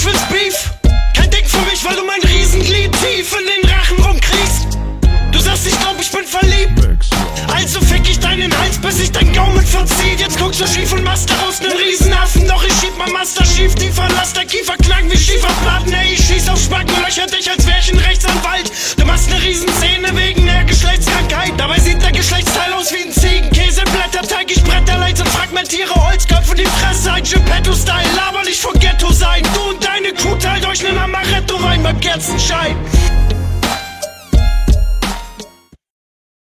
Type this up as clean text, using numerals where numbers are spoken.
willst Beef? Kein Ding für mich, weil du mein Riesenglied tief in den Rachen rumkriegst. Du sagst, ich glaub, ich bin verliebt. Also fick ich deinen Hals, bis ich dein Gaumen verzieht. Jetzt guckst du schief und machst daraus nen Riesenaffen. Doch ich schieb mein Master schief, die verlasst der Kiefer klang wie Schieferplatten. Ey, ich schieß auf Spacken, löcher dich, als wär ich ein Rechtsanwalt. Du machst ne Riesenszene wegen der Geschlechtskrankheit. Dabei sieht der Geschlechtsteil aus wie ein Ziegenkäse, Blätterteig. Ich Bretterleiter, fragmentiere Holzköpfe, die Fresse, ein Geppetto-Style. Laber nicht von Ghetto sein. Du und deine Crew teilt euch nen Amaretto-Wein beim Kerzenschein.